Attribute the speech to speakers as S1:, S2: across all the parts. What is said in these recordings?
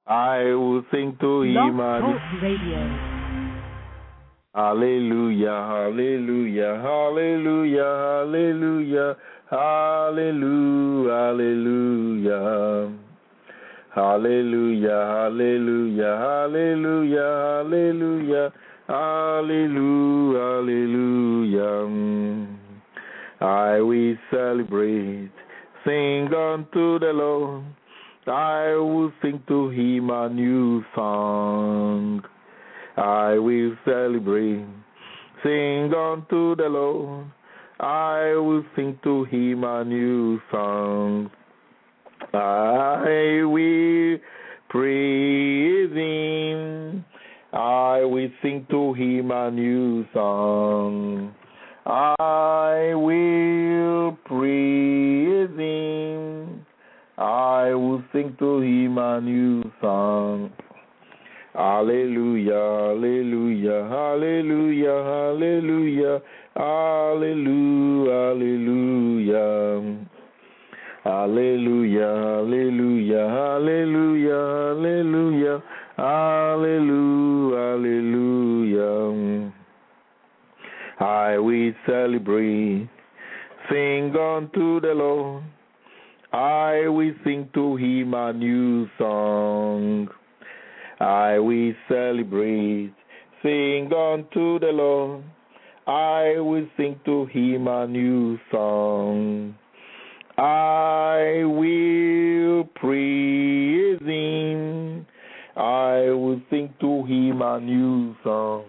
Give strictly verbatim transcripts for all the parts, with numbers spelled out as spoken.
S1: I will sing to
S2: Blog
S1: him. and-
S2: Talk Radio.
S1: Hallelujah, hallelujah, hallelujah, hallelujah, hallelujah, hallelujah. Hallelujah, hallelujah, hallelujah, hallelujah, hallelujah, hallelujah. I will celebrate, sing unto the Lord. I will sing to him a new song. I will celebrate, sing unto the Lord. I will sing to him a new song. I will praise him. I will sing to him a new song. I will praise him. I will sing to him a new song. Hallelujah, hallelujah, hallelujah, hallelujah, hallelujah, hallelujah. Hallelujah, hallelujah, hallelujah, hallelujah, hallelujah, hallelujah. I will celebrate, sing unto the Lord. I will sing to him a new song. I will celebrate, sing unto the Lord. I will sing to him a new song. I will praise him. I will sing to him a new song.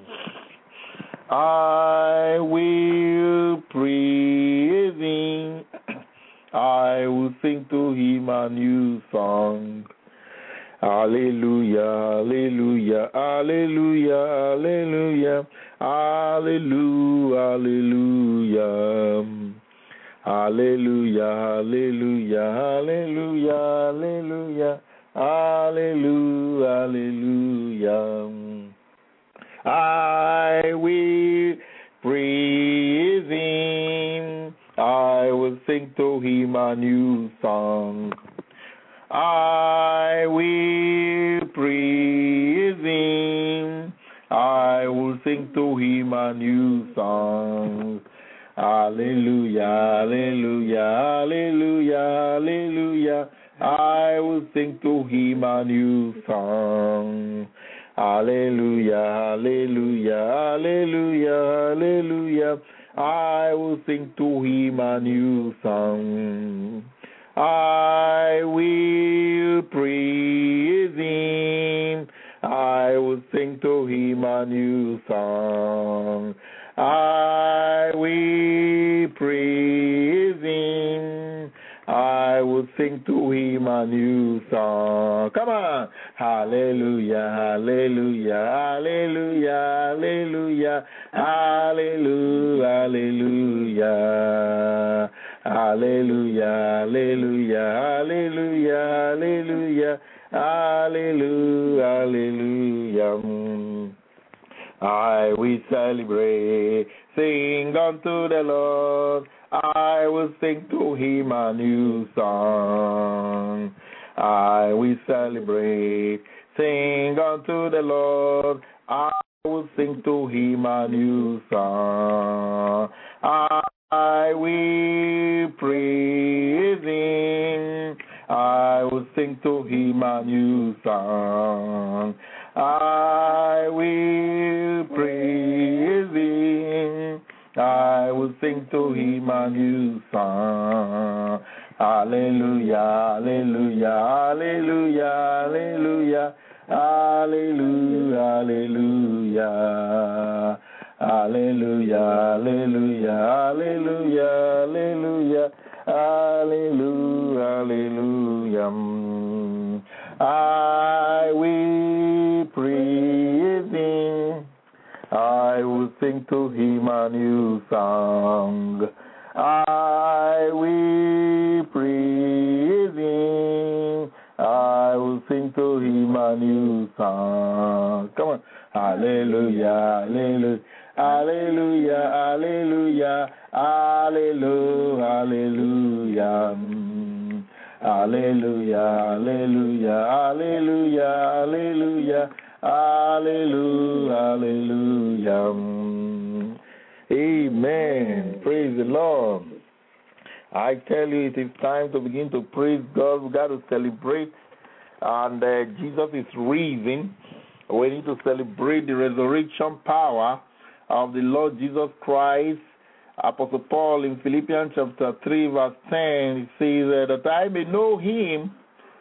S1: I will praise him. I will sing to him a new song. Hallelujah, hallelujah, hallelujah, hallelujah, hallelujah, hallelujah. Hallelujah, hallelujah, hallelujah, hallelujah, hallelujah, hallelujah. I will praise him. I will sing to him a new song. I will praise him. I will sing to him a new song. Hallelujah, hallelujah, hallelujah, hallelujah. I will sing to him a new song. Hallelujah, hallelujah, hallelujah, hallelujah. I will sing to him a new song. I will praise him. I will sing to him a new song. I will praise him. I will sing to him a new song. Come on. Hallelujah, hallelujah, hallelujah, hallelujah, hallelujah, hallelujah. Hallelujah, hallelujah, hallelujah, hallelujah, hallelujah, hallelujah. I will celebrate, sing unto the Lord. I will sing to him a new song. I will celebrate, sing unto the Lord. I will sing to him a new song. I will praise him. I will sing to him a new song. I will praise him. I will sing to him a new song. Hallelujah, hallelujah, hallelujah, hallelujah, hallelujah, hallelujah. Hallelujah, hallelujah, hallelujah, hallelujah, hallelujah, hallelujah. I will praise him. I will sing to him a new song. I will praise him. I will sing to him a new song. Come on. Hallelujah, hallelujah. Hallelujah, hallelujah, hallelujah, hallelujah. Hallelujah, hallelujah, hallelujah, hallelujah, hallelujah, hallelujah. Amen. Praise the Lord. I tell you, it is time to begin to praise God. We got to celebrate. And uh, Jesus is risen. We need to celebrate the resurrection power of the Lord Jesus Christ. Apostle Paul in Philippians chapter three, verse ten, he says that I may know him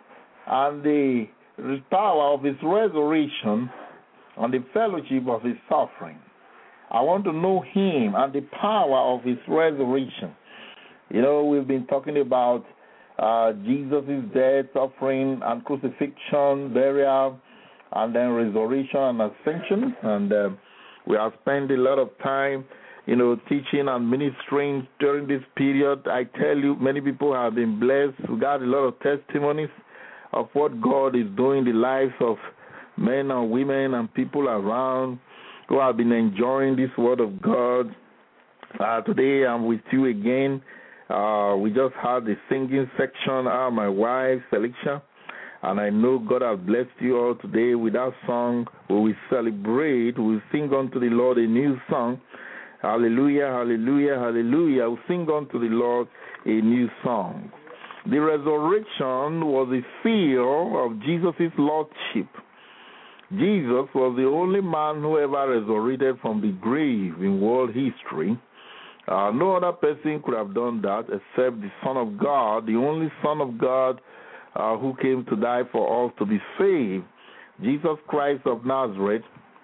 S1: and the power of his resurrection and the fellowship of his suffering. I want to know him and the power of his resurrection. You know, we've been talking about uh, Jesus' death, suffering, and crucifixion, burial, and then resurrection and ascension. And uh, we have spent a lot of time, you know, teaching and ministering during this period. I tell you, many people have been blessed. We got a lot of testimonies of what God is doing in the lives of men and women and people around who have been enjoying this word of God. Uh, today I'm with you again. Uh, we just had the singing section, uh, my wife's selection, and I know God has blessed you all today with that song. We will celebrate, we will sing unto the Lord a new song. Hallelujah, hallelujah, hallelujah. We sing unto the Lord a new song. The resurrection was a seal of Jesus' lordship. Jesus was the only man who ever resurrected from the grave in world history. Uh, no other person could have done that except the Son of God, the only Son of God uh, who came to die for us to be saved. Jesus Christ of Nazareth,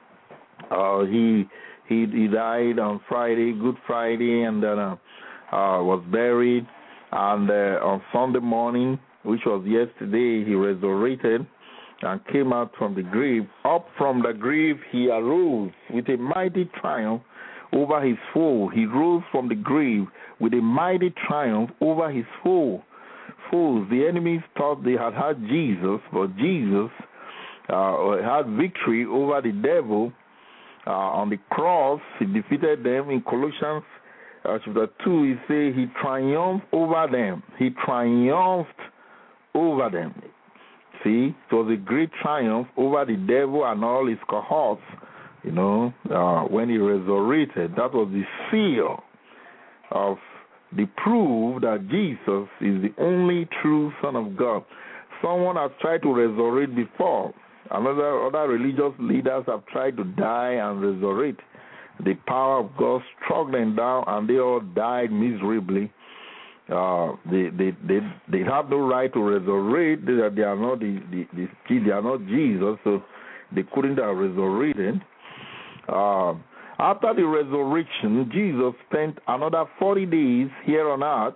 S1: uh, he, he he died on Friday, Good Friday, and then uh, uh, was buried. And uh, on Sunday morning, which was yesterday, he resurrected and came out from the grave. Up from the grave, he arose with a mighty triumph over his foe. He rose from the grave with a mighty triumph over his foe. Foes, the enemies thought they had had Jesus, but Jesus uh, had victory over the devil uh, on the cross. He defeated them. In Colossians uh, chapter two, he says he triumphed over them. He triumphed over them. See, it was a great triumph over the devil and all his cohorts. You know, uh, when he resurrected, that was the seal of the proof that Jesus is the only true Son of God. Someone has tried to resurrect before. Another other religious leaders have tried to die and resurrect. The power of God struck them down, and they all died miserably. Uh, they, they they they have no right to resurrect. They, they are not the, the, the they are not Jesus, so they couldn't have resurrected. Uh, after the resurrection, Jesus spent another forty days here on earth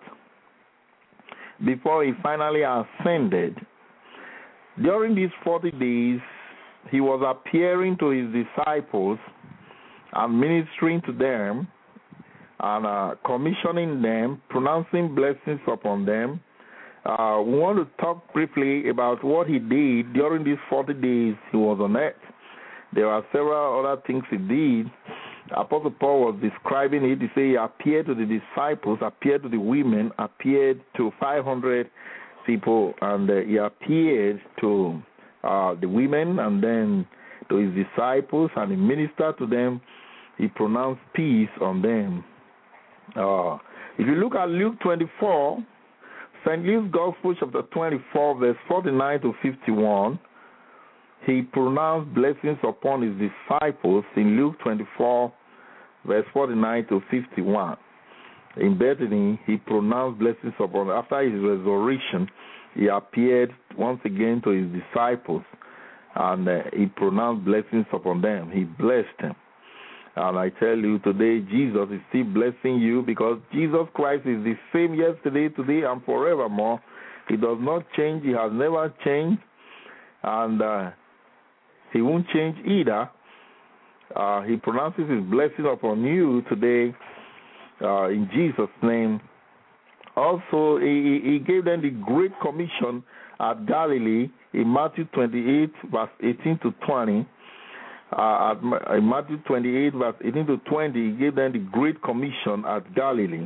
S1: before he finally ascended. During these forty days, he was appearing to his disciples and ministering to them and uh, commissioning them, pronouncing blessings upon them. Uh, we want to talk briefly about what he did during these forty days he was on earth. There are several other things he did. Apostle Paul was describing it. He said he appeared to the disciples, appeared to the women, appeared to five hundred people, and uh, he appeared to uh, the women and then to his disciples, and he ministered to them. He pronounced peace on them. Uh, if you look at Luke twenty-four, Saint Luke's Gospel, chapter twenty-four, verse forty-nine to fifty-one, he pronounced blessings upon his disciples in Luke twenty-four, verse forty-nine to fifty-one. In Bethany, he pronounced blessings upon them. After his resurrection, he appeared once again to his disciples, and uh, he pronounced blessings upon them. He blessed them. And I tell you today, Jesus is still blessing you because Jesus Christ is the same yesterday, today, and forevermore. He does not change. He has never changed. And uh, he won't change either. Uh, he pronounces his blessing upon you today uh, in Jesus' name. Also, he, he gave them the Great Commission at Galilee in Matthew twenty-eight, verse eighteen to twenty. Uh, at, in Matthew twenty-eight, verse eighteen to twenty, he gave them the Great Commission at Galilee.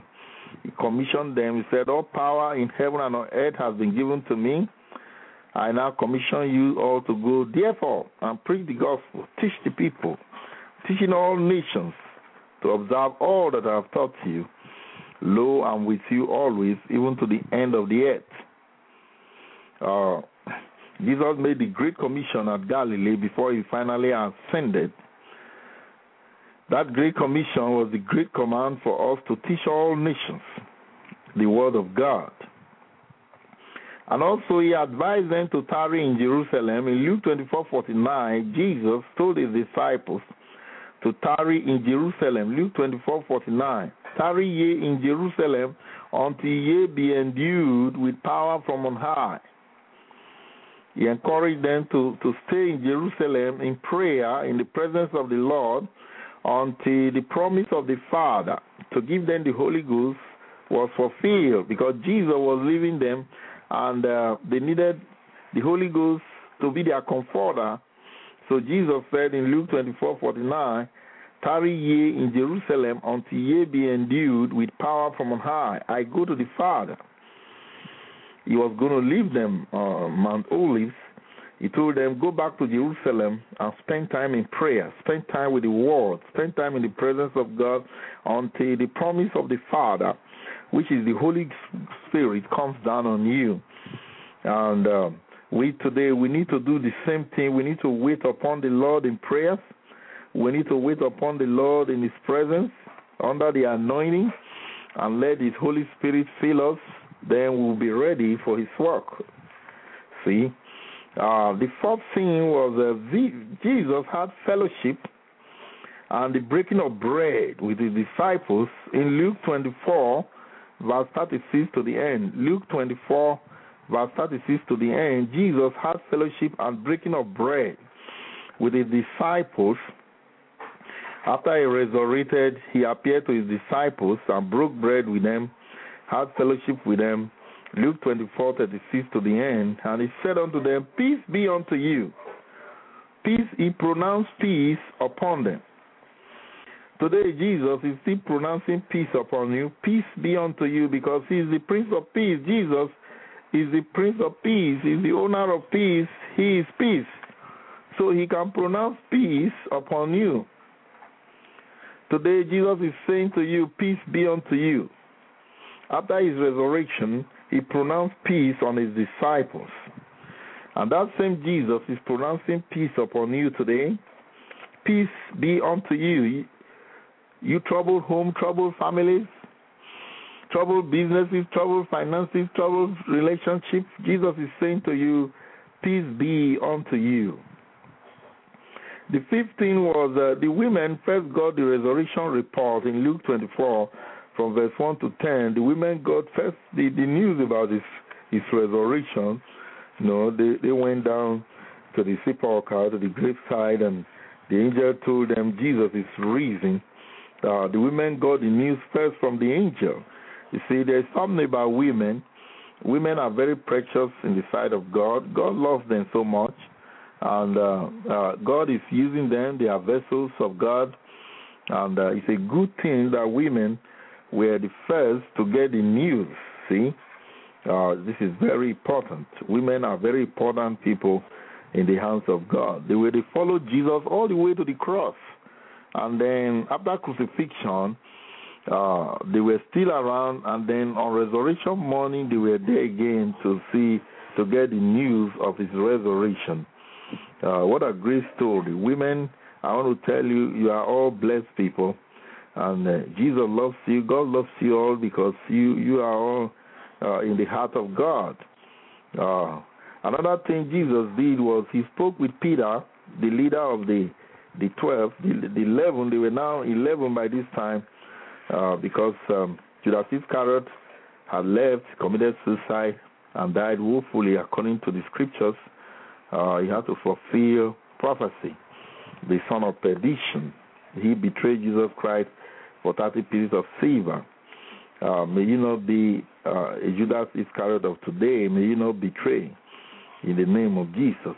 S1: He commissioned them. He said, all power in heaven and on earth has been given to me. I now commission you all to go, therefore, and preach the gospel, teach the people, teaching all nations to observe all that I have taught you. Lo, I'm with you always, even to the end of the earth. Uh, Jesus made the Great Commission at Galilee before he finally ascended. That Great Commission was the great command for us to teach all nations the word of God. And also he advised them to tarry in Jerusalem. In Luke twenty-four forty-nine, Jesus told his disciples to tarry in Jerusalem. Luke twenty-four forty-nine. Tarry ye in Jerusalem until ye be endued with power from on high. He encouraged them to, to stay in Jerusalem in prayer in the presence of the Lord until the promise of the Father to give them the Holy Ghost was fulfilled, because Jesus was leaving them and uh, they needed the Holy Ghost to be their comforter. So Jesus said in Luke twenty-four forty-nine, tarry ye in Jerusalem until ye be endued with power from on high. I go to the Father. He was going to leave them uh, Mount Olives. He told them, go back to Jerusalem and spend time in prayer, spend time with the Word, spend time in the presence of God until the promise of the Father, which is the Holy Spirit, comes down on you. And uh, we today, we need to do the same thing. We need to wait upon the Lord in prayers. We need to wait upon the Lord in His presence, under the anointing, and let His Holy Spirit fill us. Then we'll be ready for His work. See? Uh, the fourth thing was uh, Jesus had fellowship and the breaking of bread with His disciples in Luke twenty-four, verse thirty-six to the end. Luke twenty-four, verse thirty-six to the end. Jesus had fellowship and breaking of bread with His disciples. After He resurrected, He appeared to His disciples and broke bread with them, had fellowship with them. Luke twenty-four, thirty-six to the end. And He said unto them, peace be unto you. Peace, He pronounced peace upon them. Today, Jesus is still pronouncing peace upon you. Peace be unto you, because He is the Prince of Peace. Jesus is the Prince of Peace. He is the owner of peace. He is peace. So He can pronounce peace upon you. Today, Jesus is saying to you, peace be unto you. After His resurrection, He pronounced peace on His disciples. And that same Jesus is pronouncing peace upon you today. Peace be unto you. You troubled home, troubled families, troubled businesses, troubled finances, troubled relationships. Jesus is saying to you, peace be unto you. The fifth thing was uh, the women first got the resurrection report in Luke twenty-four, from verse one to ten. The women got first the, the news about his, his resurrection. You know, they, they went down to the sepulchre, to the graveside, and the angel told them Jesus is risen. Uh, the women got the news first from the angel. You see, there's something about women. Women are very precious in the sight of God. God loves them so much. And uh, uh, God is using them. They are vessels of God. And uh, it's a good thing that women were the first to get the news. See, uh, this is very important. Women are very important people in the hands of God. They were they followed Jesus all the way to the cross. And then after crucifixion, uh, they were still around. And then on resurrection morning, they were there again to see, to get the news of His resurrection. Uh, what a great story. Women, I want to tell you, you are all blessed people. And uh, Jesus loves you. God loves you all, because you, you are all uh, in the heart of God. Uh, another thing Jesus did was He spoke with Peter, the leader of the, the twelve, the, the eleven. They were now eleven by this time, uh, because um, Judas Iscariot had left, committed suicide, and died woefully according to the scriptures. Uh, he had to fulfill prophecy, the son of perdition. He betrayed Jesus Christ for thirty pieces of silver. Uh, may you not be uh, a Judas Iscariot of today. May you not betray in the name of Jesus.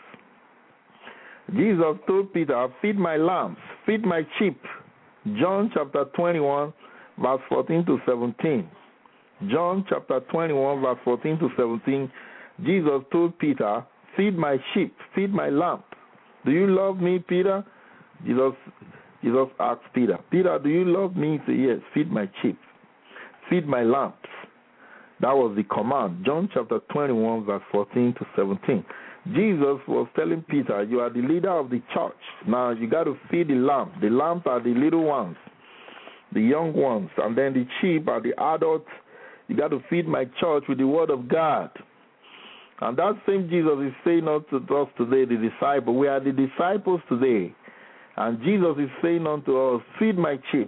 S1: Jesus told Peter, feed my lambs, feed my sheep. John chapter twenty-one, verse fourteen to seventeen. John chapter twenty-one, verse fourteen to seventeen, Jesus told Peter, feed my sheep, feed my lamb. Do you love me, Peter? Jesus, Jesus asked Peter, Peter, do you love me? He said, yes, feed my sheep, feed my lambs. That was the command. John chapter twenty-one, verse fourteen to seventeen. Jesus was telling Peter, you are the leader of the church. Now you got to feed the lambs. The lambs are the little ones, the young ones, and then the sheep are the adults. You got to feed my church with the word of God. And that same Jesus is saying unto us today, the disciples. We are the disciples today. And Jesus is saying unto us, feed my sheep,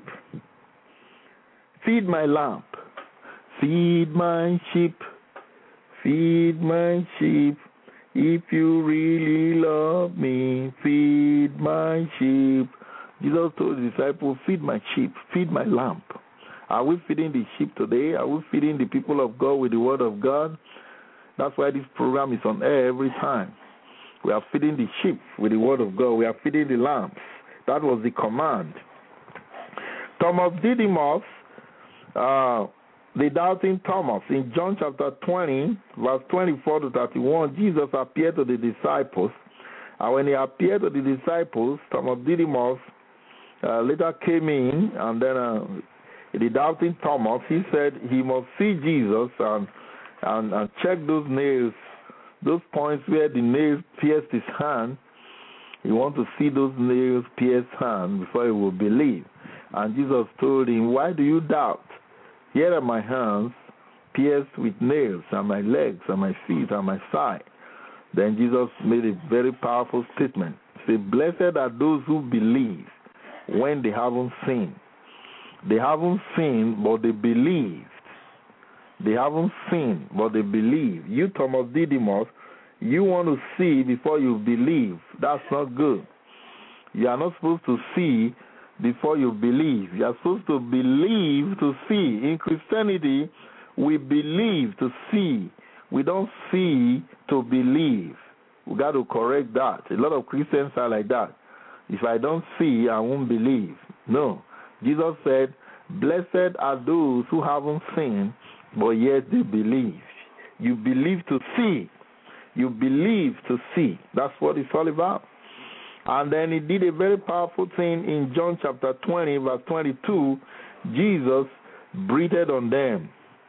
S1: feed my lamb, feed my sheep, feed my sheep. If you really love me, feed my sheep. Jesus told the disciples, feed my sheep, feed my lamb. Are we feeding the sheep today? Are we feeding the people of God with the word of God? That's why this program is on air every time. We are feeding the sheep with the word of God. We are feeding the lambs. That was the command. Thomas Didymus, uh, the doubting Thomas, in John chapter twenty, verse twenty-four to thirty-one, Jesus appeared to the disciples. And when he appeared to the disciples, Thomas Didymus uh, later came in, and then uh, the doubting Thomas, he said he must see Jesus and, and, and check those nails, those points where the nails pierced his hand. He wants to see those nails pierce his hand before he will believe. And Jesus told him, why do you doubt? Here are my hands pierced with nails, and my legs, and my feet, and my side. Then Jesus made a very powerful statement. He said, blessed are those who believe when they haven't seen. They haven't seen, but they believed. They haven't seen, but they believe. You, Thomas Didymus, you want to see before you believe. That's not good. You are not supposed to see before you believe. You are supposed to believe to see. In Christianity, we believe to see. We don't see to believe. We got to correct that. A lot of Christians are like that. If I don't see, I won't believe. No. Jesus said, blessed are those who haven't seen, but yet they believe. You believe to see. You believe to see. That's what it's all about. And then he did a very powerful thing in John chapter twenty, verse twenty-two. Jesus breathed on them.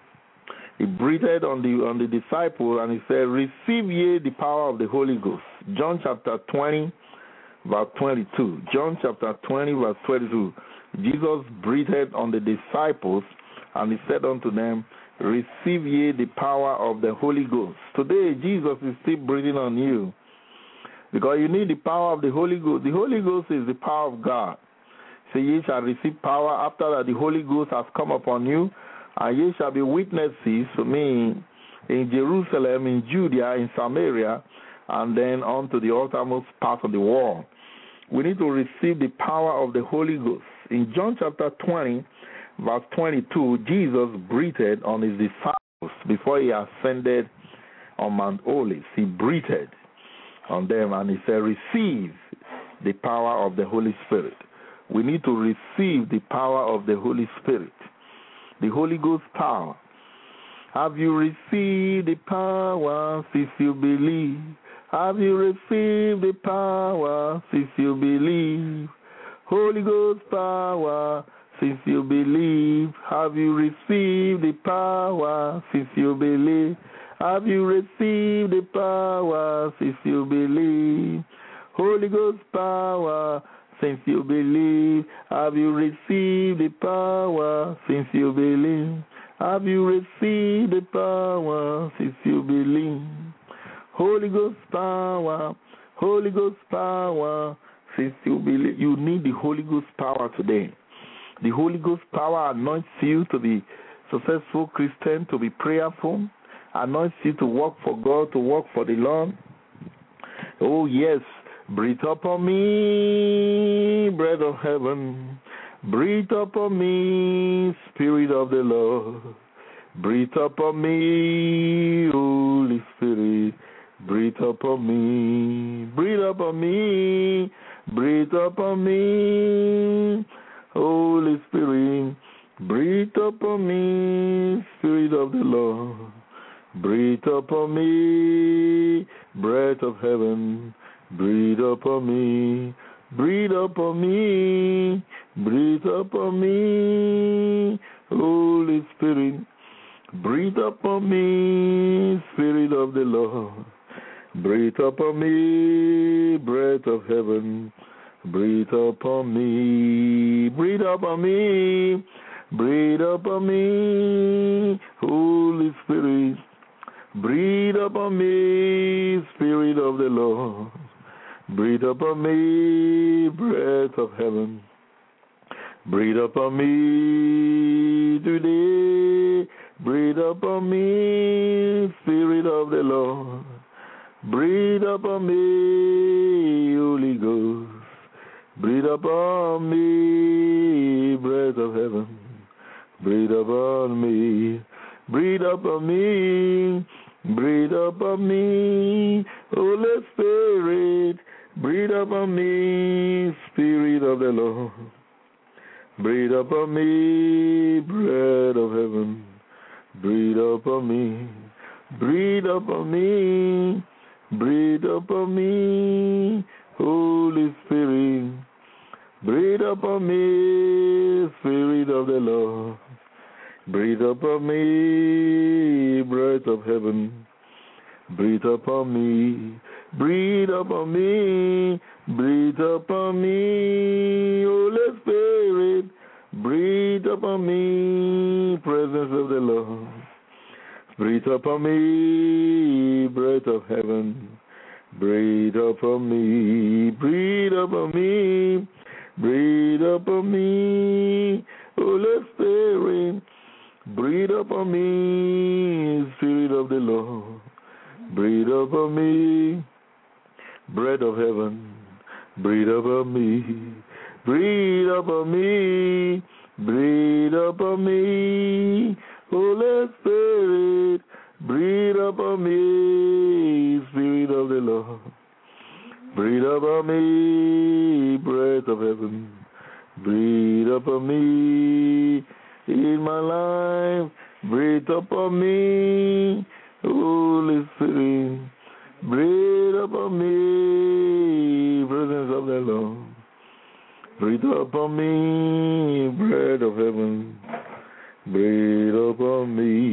S1: He breathed on the on the disciples, and he said, receive ye the power of the Holy Ghost. John chapter twenty, verse twenty-two. John chapter twenty, verse twenty-two. Jesus breathed on the disciples, and he said unto them, receive ye the power of the Holy Ghost. Today, Jesus is still breathing on you, because you need the power of the Holy Ghost. The Holy Ghost is the power of God. So ye shall receive power after that the Holy Ghost has come upon you, and ye shall be witnesses for me in Jerusalem, in Judea, in Samaria, and then on to the uttermost part of the world. We need to receive the power of the Holy Ghost. In John chapter twenty, verse twenty-two, Jesus breathed on his disciples before he ascended on Mount Olives. He breathed on them, and he said, receive the power of the Holy Spirit. We need to receive the power of the Holy Spirit, the Holy Ghost power. Have you received the power since you believe? Have you received the power since you believe? Holy Ghost power since you believe. Have you received the power since you believe? Have you received the power since you believe? Holy Ghost power since you believe. Have you received the power since you believe? Have you received the power since you believe? Holy Ghost power, Holy Ghost power since you believe. You need the Holy Ghost power today. The Holy Ghost power anoints you to be successful Christian, to be prayerful, anoints you to work for God, to work for the Lord. Oh yes, breathe upon me, breath of heaven. Breathe upon me, Spirit of the Lord. Breathe upon me, Holy Spirit. Breathe upon me, breathe upon me, breathe upon me, Holy Spirit. Breathe upon me, Spirit of the Lord. Breathe upon me, breath of heaven. Breathe upon me, breathe upon me, breathe upon me, Holy Spirit. Breathe upon me, Spirit of the Lord. Breathe upon me, breath of heaven. Breathe upon me, breathe upon me, breathe upon me, Holy Spirit. Breathe upon me, Spirit of the Lord. Breathe upon me, breath of heaven. Breathe upon me today. Breathe upon me, Spirit of the Lord. Breathe upon me, Holy Ghost. Breathe upon me, breath of heaven. Breathe upon me. Breathe upon me. Breathe upon me, Holy Spirit. Breathe upon me, Spirit of the Lord. Breathe upon me, breath of heaven. Breathe upon me. Breathe upon me. Breathe upon me, Holy Spirit. Breathe upon me, Spirit of the Lord. Breathe upon me, breath of heaven. Breathe upon me. Breathe upon me. Breathe upon me, Holy Spirit. Breathe upon me, presence of the Lord. Breathe upon me, breath of heaven. Breathe upon me. Breathe upon me. Breathe upon me, Holy Spirit. Breathe upon me, Spirit of the Lord. Breathe upon me, breath of heaven. Breathe upon me. Breathe upon me. Breathe upon me, Holy Spirit. Breathe upon me, Spirit of the Lord. Breathe upon me, breath of heaven. Breathe upon me in my life. Breathe upon me, Holy Spirit. Breathe upon me, presence of the Lord. Breathe upon me, breath of heaven. Breathe upon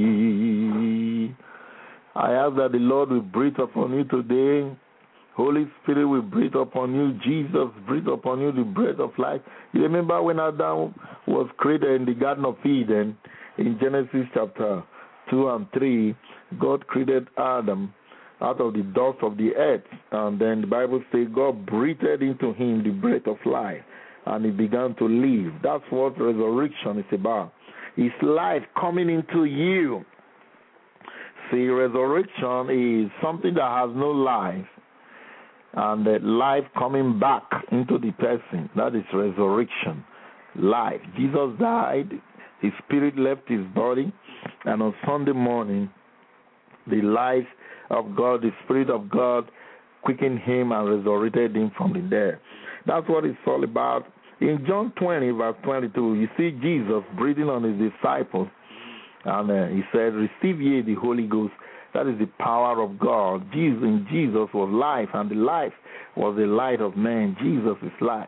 S1: me. I ask that the Lord will breathe upon you today. Holy Spirit will breathe upon you. Jesus, breathe upon you the breath of life. You remember when Adam was created in the Garden of Eden, in Genesis chapter two and three, God created Adam out of the dust of the earth. And then the Bible says God breathed into him the breath of life, and he began to live. That's what resurrection is about. It's life coming into you. See, resurrection is something that has no life, and the life coming back into the person. That is resurrection, life. Jesus died, his spirit left his body, and on Sunday morning, the life of God, the Spirit of God, quickened him and resurrected him from the dead. That's what it's all about. In John twenty, verse twenty-two, you see Jesus breathing on his disciples, and uh, he said, "Receive ye the Holy Ghost." That is the power of God. Jesus, in Jesus was life, and the life was the light of man. Jesus is life.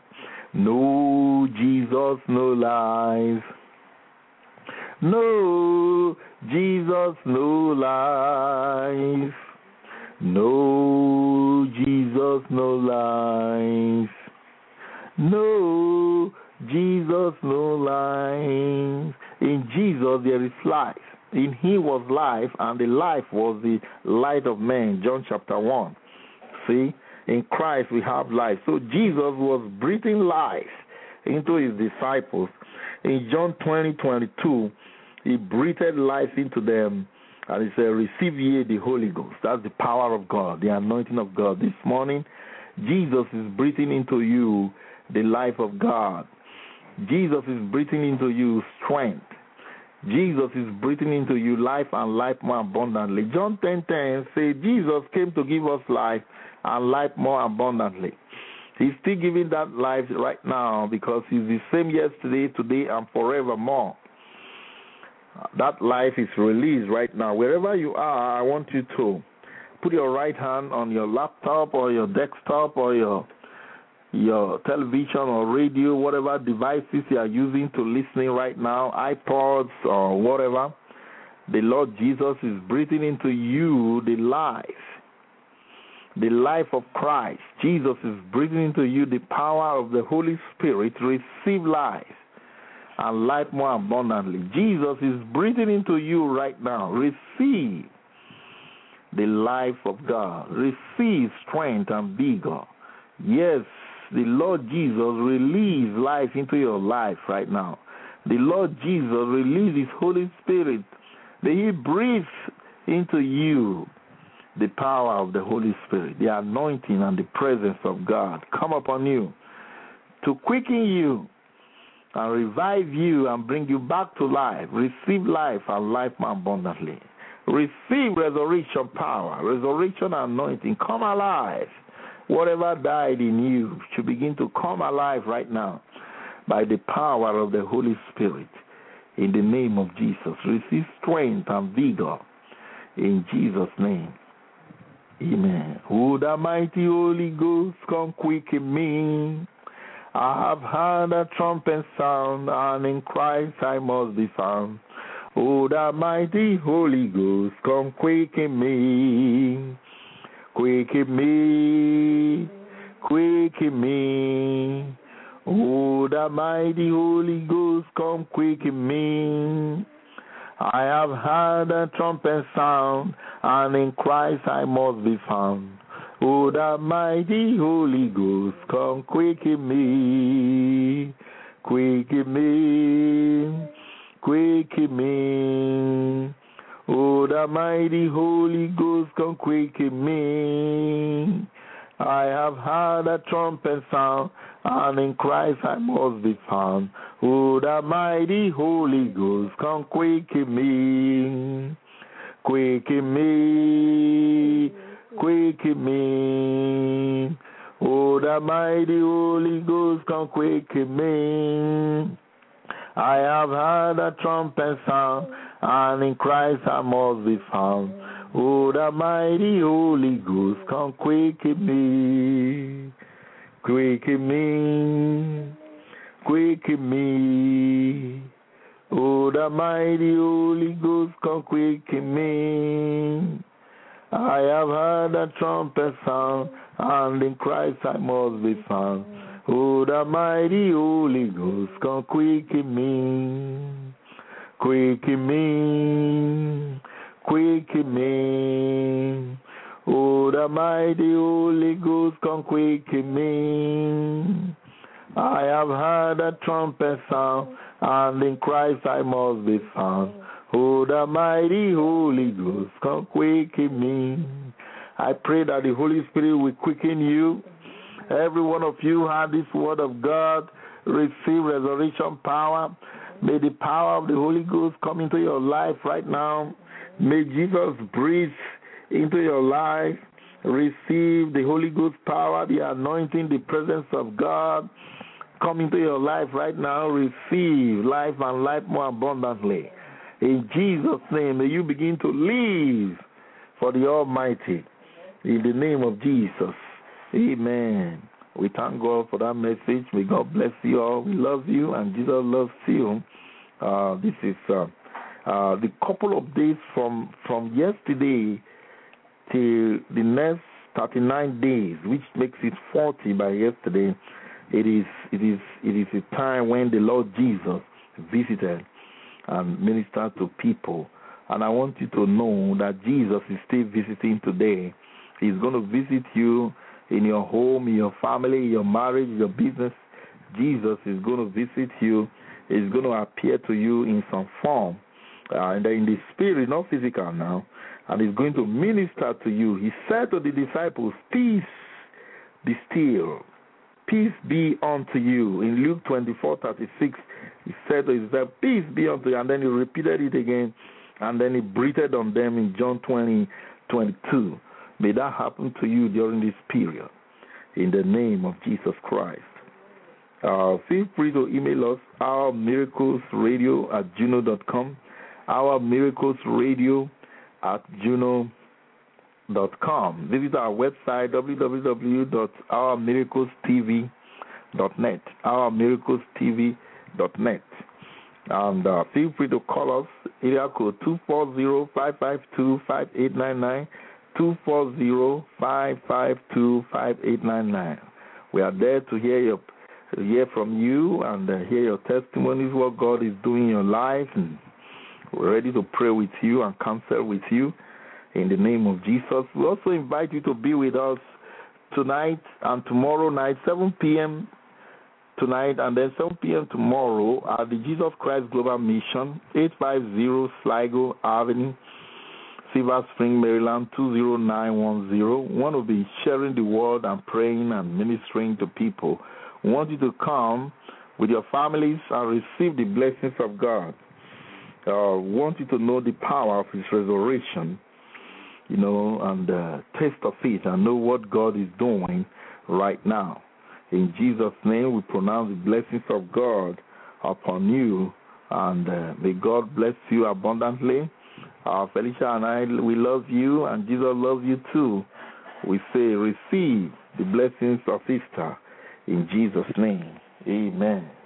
S1: No Jesus, no life. No Jesus, no life. No Jesus, no life. No Jesus, no life. In Jesus there is life. In him was life, and the life was the light of man. John chapter one. See, in Christ we have life. So Jesus was breathing life into his disciples. In John twenty, twenty-two, he breathed life into them, and he said, "Receive ye the Holy Ghost." That's the power of God, the anointing of God. This morning, Jesus is breathing into you the life of God. Jesus is breathing into you strength. Jesus is breathing into you life and life more abundantly. John ten ten says Jesus came to give us life and life more abundantly. He's still giving that life right now because he's the same yesterday, today, and forevermore. That life is released right now. Wherever you are, I want you to put your right hand on your laptop or your desktop or your your television or radio, whatever devices you are using to listening right now, iPods or whatever. The Lord Jesus is breathing into you the life, the life of Christ. Jesus is breathing into you the power of the Holy Spirit. Receive life and life more abundantly. Jesus is breathing into you right now. Receive the life of God. Receive strength and vigor. Yes, the Lord Jesus release life into your life right now. The Lord Jesus release His Holy Spirit. He breathes into you the power of the Holy Spirit, the anointing and the presence of God come upon you to quicken you and revive you and bring you back to life. Receive life and life more abundantly. Receive resurrection power, resurrection anointing. Come alive. Whatever died in you should begin to come alive right now by the power of the Holy Spirit. In the name of Jesus, receive strength and vigor. In Jesus' name, amen. Oh, the mighty Holy Ghost, come quicken me. I have heard a trumpet sound, and in Christ I must be found. Oh, the mighty Holy Ghost, come quicken me. Quicken me, quicken me. Oh, the mighty Holy Ghost, come quicken me. I have heard a trumpet sound, and in Christ I must be found. Oh, the mighty Holy Ghost, come quicken me. Quicken me, quicken me. Oh, the mighty Holy Ghost, come quicken me. I have heard a trumpet sound, and in Christ I must be found. Oh, the mighty Holy Ghost, come quicken me. Quicken me, quicken me. Oh, the mighty Holy Ghost, come quicken me. I have heard a trumpet sound, and in Christ I must be found. Oh, the mighty Holy Ghost, come quicken me. Quicken me, quicken me. Oh, the mighty Holy Ghost, come quicken me. I have heard a trumpet sound, and in Christ I must be found. Oh, the mighty Holy Ghost, come quicken me. Quicken me, quicken me. Oh, the mighty Holy Ghost, come quicken me. I have heard a trumpet sound, and in Christ I must be found. Oh, the mighty Holy Ghost, come quicken me. I pray that the Holy Spirit will quicken you. Every one of you had this word of God, receive resurrection power. May the power of the Holy Ghost come into your life right now. May Jesus breathe into your life. Receive the Holy Ghost power, the anointing, the presence of God come into your life right now. Receive life and life more abundantly. In Jesus' name, may you begin to live for the Almighty. In the name of Jesus. Amen. We thank God for that message. May God bless you all. We love you, and Jesus loves you. Uh, this is uh, uh, the couple of days from from yesterday till the next thirty-nine days, which makes it forty by yesterday. It is it is it is a time when the Lord Jesus visited and ministered to people. And I want you to know that Jesus is still visiting today. He's going to visit you in your home, in your family, in your marriage, your business. Jesus is going to visit you. He's going to appear to you in some form, uh, in, the, in the spirit, not physical now, and he's going to minister to you. He said to the disciples, peace be still, peace be unto you. In Luke twenty-four thirty-six, he said to his disciples, peace be unto you, and then he repeated it again, and then he breathed on them in John twenty twenty-two. May that happen to you during this period, in the name of Jesus Christ. Uh, feel free to email us, our miracles radio at gmail dot com. Our Miracles Radio at juno dot com. Visit our website, w w w dot our miracles t v dot net, our miracles t v dot net. And uh, feel free to call us, area code two four zero, five five two, five eight nine nine, two four zero, five five two, five eight nine nine. We are there to hear your hear from you and uh, hear your testimonies, what God is doing in your life, and we're ready to pray with you and counsel with you in the name of Jesus. We also invite you to be with us tonight and tomorrow night, seven p.m. tonight and then seven p.m. tomorrow at the Jesus Christ Global Mission, eight fifty Sligo Avenue, Silver Spring, Maryland, two zero nine one zero. We want to be sharing the word and praying and ministering to people. We want you to come with your families and receive the blessings of God. Uh, we want you to know the power of His resurrection, you know, and uh, taste of it and know what God is doing right now. In Jesus' name, we pronounce the blessings of God upon you, and uh, may God bless you abundantly. Uh, Felicia and I, we love you, and Jesus loves you too. We say, receive the blessings of Easter in Jesus' name. Amen.